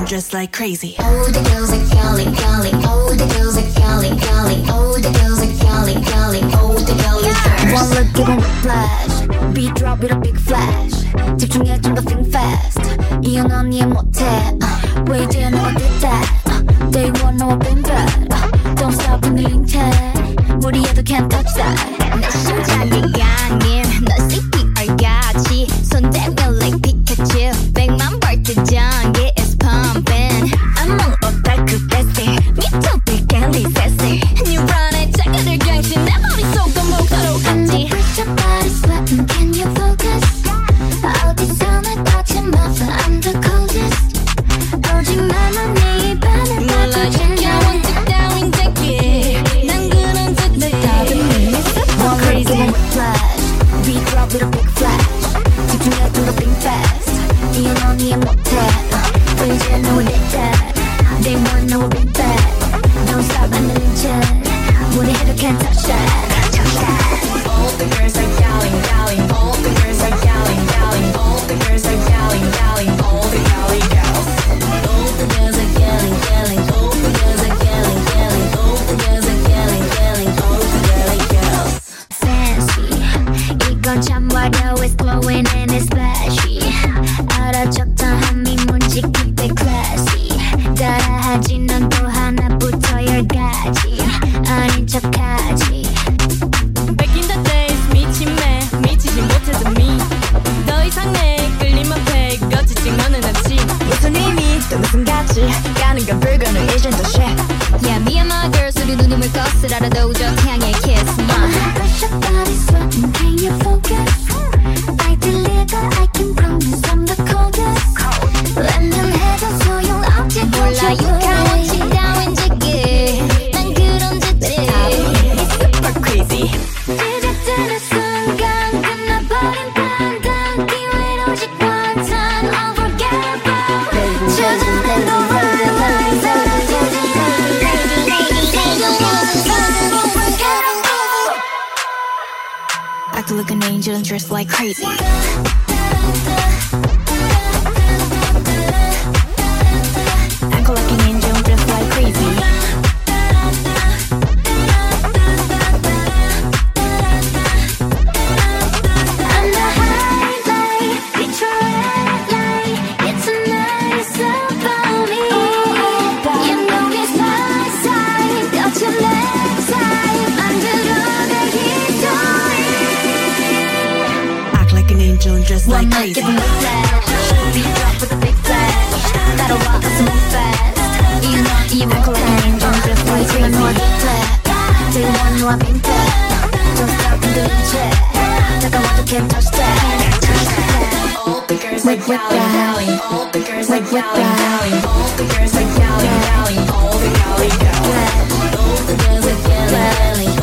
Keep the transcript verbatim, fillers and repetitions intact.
just like crazy. All the girls are calling, calling. All the girls are calling, calling. All the girls are calling, calling. All the girls are calling. One look, give 'em whiplash. Beat drop with a big flash. 집중해 좀 더 think fast. 이건 언니의 못해. uh, 왜 이제 너가 됐다. uh, Day one 너와 been bad. uh, Don't stop 흔들린 채 무리해도 can't touch that. 내 심장이 강해 너 씨피알같이 손대면 like Pikachu 백만 볼트 전기 is pumping I'm on otaku bestie. 미쳐 빌겠니 sassy 뉴런의 자극을 경신 내 머릿속도 목도로 같지 Push your body sweating, can you focus? 어디서 날 touch my flow, I'm the coldest. 오직 나만 네 입안에 몰라 지켜온 tic 따윈 제게 난 그런 짓들 다들 눈이 super crazy flash. Beat drop with a big flash. 집중해 do the thing fast. 이건 언니의 못해. uh, 왜 이제 너와 됐다. They want no big bad. Don't stop 흔들린 채 무리해도 can't touch that. All the girls are yelling, yelling. All the girls are yelling, yelling. All the girls are yelling, yelling. All the yelly girls. All the girls are yelling, yelling. All the girls are yelling, yelling. All the girls are yelling, yelling. All the yelly girls. Fancy. 이건 참 화려해, it's glowing and it's flashy. 알아적던 한미 문지 keep it classy. 따라하지 넌 또 하나부터 열까지. 아닌 척하지. Back in the days 미침매 미치지 못해도 me 더 이상 내 끌림 앞에 거치지 너는 없지 무슨 의미 또 무슨 가치 가는 건 불가능 이젠 더 shit. Yeah me and my girls 우리 눈을 거스라도 저 향해 kiss my Push your body sweating, can you focus? I deliver, I can promise I'm the coldest. 랜덤해도 소용없지 몰라 육하원 치 따윈 제게 난 그런 짓들 It's super crazy. 시작되는 순간 끝나버린 판단 기회는 오직 one time unforgettable. 찾아낸 the right lines Act like an angel and dress like crazy. Act like an angel and dress like crazy. I'm the highlight, it's your red light. It's a nice about me. You know it's my side, got your left side. 만들어갈 history. Act like an angel and dress like One night, crazy. give 'em a flash. Beat drop with a big flash. 따라와, let's move fast. You know, you Act like an angel and dress like 지금 너와 crazy. 뒷plat. Day one 너와 빈 platDon't stop 흔들린 채 다가와도 can't touch that. All the girls are With- with yelling, that. yelling. All the girls are With- with yelling, that. yelling. All the girls are yelling, yelling. All the yelly girls. All the girls are yelling, yelling.